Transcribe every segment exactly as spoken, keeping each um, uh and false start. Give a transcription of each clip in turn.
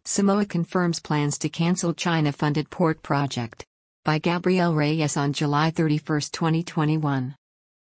Samoa confirms plans to cancel China-funded port project. By Gabriel Reyes on July thirty-first, twenty twenty-one.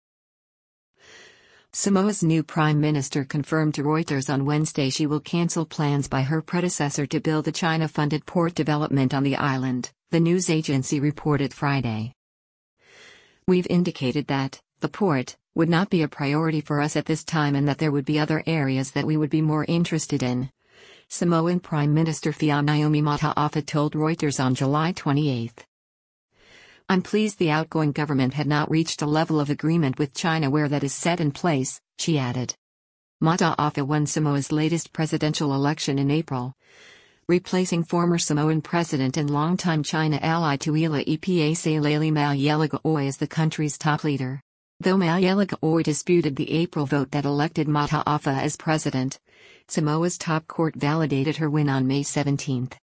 Samoa's new prime minister confirmed to Reuters on Wednesday she will cancel plans by her predecessor to build a China-funded port development on the island, the news agency reported Friday. "We've indicated that the port would not be a priority for us at this time and that there would be other areas that we would be more interested in," Samoan Prime Minister Fioniomi Mataafa told Reuters on July twenty-eighth. "I'm pleased the outgoing government had not reached a level of agreement with China where that is set in place," she added. Mataafa won Samoa's latest presidential election in April, replacing former Samoan president and longtime China ally Tuila Epa Malielegaoi as the country's top leader. Though Malielegaoi disputed the April vote that elected Mataafa as president, Samoa's top court validated her win on May seventeenth.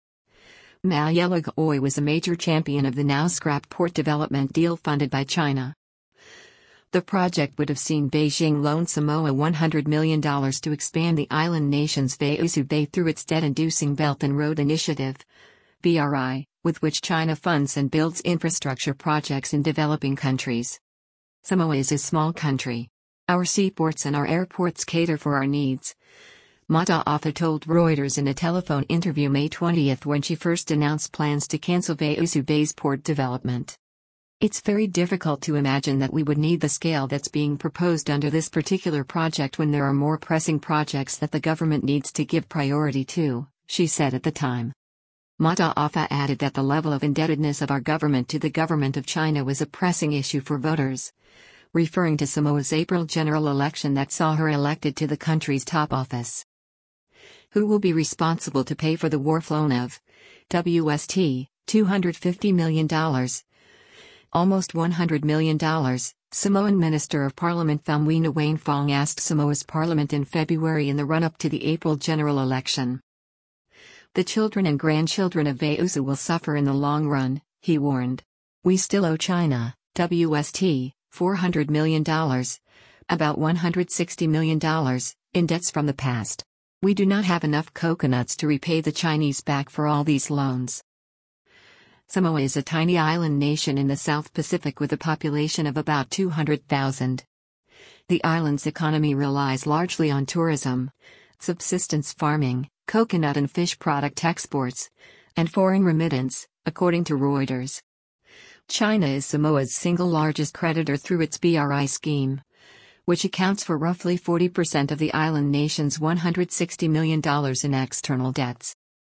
Malielegaoi was a major champion of the now-scrapped port development deal funded by China. The project would have seen Beijing loan Samoa one hundred million dollars to expand the island nation's Veusu Bay through its debt-inducing Belt and Road Initiative (B R I), with which China funds and builds infrastructure projects in developing countries. "Samoa is a small country. Our seaports and our airports cater for our needs," Mataafa told Reuters in a telephone interview May twentieth when she first announced plans to cancel Veusu Bay's port development. "It's very difficult to imagine that we would need the scale that's being proposed under this particular project when there are more pressing projects that the government needs to give priority to," she said at the time. Mataafa added that the level of indebtedness of our government to the government of China was a pressing issue for voters, referring to Samoa's April general election that saw her elected to the country's top office. "Who will be responsible to pay for the wharf loan of W S T two hundred fifty million dollars? Almost one hundred million dollars, Samoan Minister of Parliament Faumuina Wainfong asked Samoa's parliament in February in the run-up to the April general election. "The children and grandchildren of Veusu will suffer in the long run," he warned. "We still owe China, W S T, four hundred million dollars, about one hundred sixty million dollars, in debts from the past. We do not have enough coconuts to repay the Chinese back for all these loans." Samoa is a tiny island nation in the South Pacific with a population of about two hundred thousand. The island's economy relies largely on tourism, subsistence farming, coconut and fish product exports, and foreign remittance, according to Reuters. China is Samoa's single largest creditor through its B R I scheme, which accounts for roughly forty percent of the island nation's one hundred sixty million dollars in external debts.